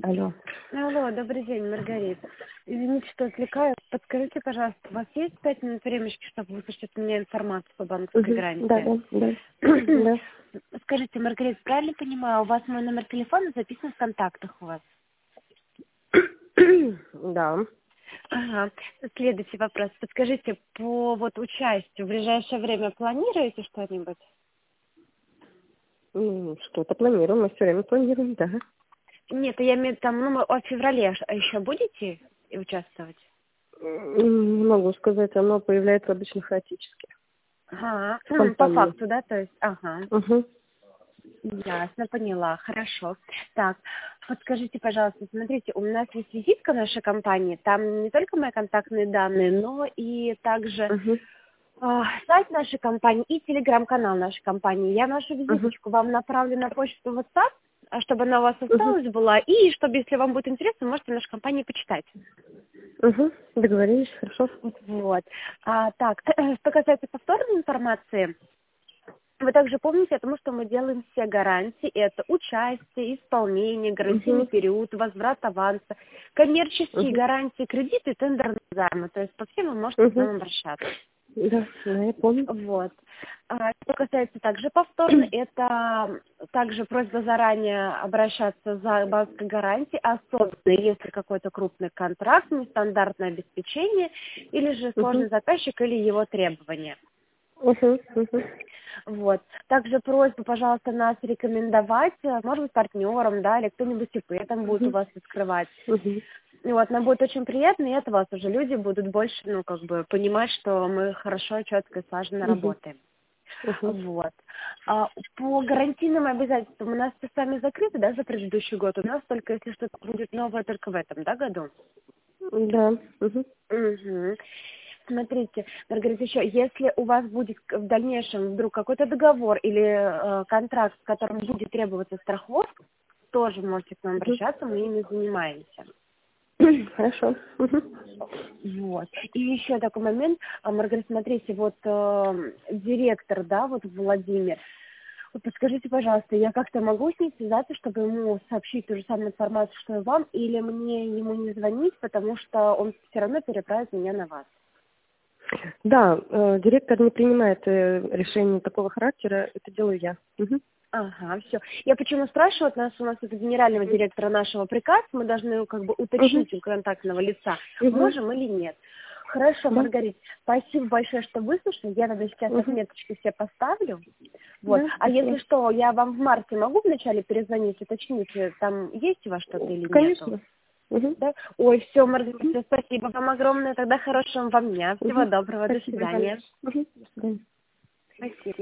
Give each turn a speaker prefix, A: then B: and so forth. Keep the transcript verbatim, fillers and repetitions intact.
A: Алло.
B: Алло, добрый день, Маргарита. Извините, что отвлекаю. Подскажите, пожалуйста, у вас есть пять минут времечки, чтобы выслушать от меня информацию по банковской
A: Угу. Да,
B: гарантии?
A: да, да. Да.
B: Скажите, Маргарита, правильно понимаю, у вас мой номер телефона записан в контактах у вас?
A: Да.
B: Ага. Следующий вопрос. Подскажите, по вот участию в ближайшее время планируете что-нибудь?
A: Ну, что-то планируем, мы все время планируем, да.
B: Нет, я имею в виду, там, ну, мы в феврале ш- еще будете участвовать?
A: М, Не могу сказать, оно появляется обычно хаотически.
B: Ага, по
A: Спонтанно.
B: факту, да, то есть, ага.
A: Угу.
B: Ясно, поняла, хорошо. Так, подскажите, пожалуйста, смотрите, у нас есть визитка нашей компании, там не только мои контактные данные, но и также
A: Угу.
B: а, сайт нашей компании и телеграм-канал нашей компании. Я нашу
A: Угу.
B: визиточку вам направлю на почту WhatsApp, а, чтобы она у вас
A: Угу.
B: осталась была, и чтобы, если вам будет интересно, можете нашу компанию почитать.
A: Угу. Договорились, хорошо.
B: Вот. А, так, что касается повторной информации, вы также помните о том, что мы делаем все гарантии. Это участие, исполнение, гарантийный
A: Угу.
B: период, возврат аванса, коммерческие
A: Угу.
B: гарантии, кредиты, тендерные займы. То есть по всем вы можете к
A: Угу.
B: нам обращаться.
A: Да, да, я помню.
B: Вот. А, что касается также повторно, это также просьба заранее обращаться за банковской гарантией, особенно если какой-то крупный контракт, нестандартное обеспечение, или же
A: Угу.
B: сложный заказчик или его требования.
A: Угу. Угу.
B: Вот. Также просьба, пожалуйста, нас рекомендовать, э, может быть, партнером, да, или кто-нибудь ИП там будет у
A: Угу.
B: вас открывать.
A: Угу.
B: И вот, нам будет очень приятно, и от вас уже люди будут больше, ну, как бы, понимать, что мы хорошо, четко и слаженно
A: Угу.
B: работаем.
A: Угу.
B: Вот. А по гарантийным обязательствам у нас все сами закрыты, да, за предыдущий год. У нас только, если что-то будет новое, только в этом, да, году?
A: Да. Угу.
B: Угу. Смотрите, Маргарита, еще, если у вас будет в дальнейшем вдруг какой-то договор или э, контракт, в котором будет требоваться страховка, тоже можете к нам
A: Угу.
B: обращаться, мы ими занимаемся.
A: Хорошо. Угу.
B: Вот. И еще такой момент, а, Маргарита, смотрите, вот э, директор, да, вот Владимир, вот подскажите, пожалуйста, я как-то могу с ним связаться, чтобы ему сообщить ту же самую информацию, что и вам, или мне ему не звонить, потому что он все равно переправит меня на вас?
A: Да, э, директор не принимает э, решений такого характера, это делаю я. Мгм.
B: Ага, все. Я почему спрашиваю, от нас у нас это генерального директора нашего приказ, мы должны как бы
A: Мгм.
B: уточнить у контактного лица,
A: Мгм.
B: можем или нет. Хорошо,
A: Да.
B: Маргарита, спасибо большое, что выслушали. Я тогда сейчас
A: Мгм.
B: отметочки все поставлю. Вот.
A: Да,
B: А
A: спасибо.
B: если что, я вам в марте могу вначале перезвонить, уточнить, э, там есть у вас что-то или нету?
A: Конечно. Мгм.
B: Да? Ой, все, Маргарита,
A: Мгм.
B: всё, спасибо вам огромное. Тогда хорошего вам дня. Всего
A: Мгм.
B: доброго, до
A: Спасибо, Иван.
B: свидания.
A: Мгм. До свидания.
B: Спасибо.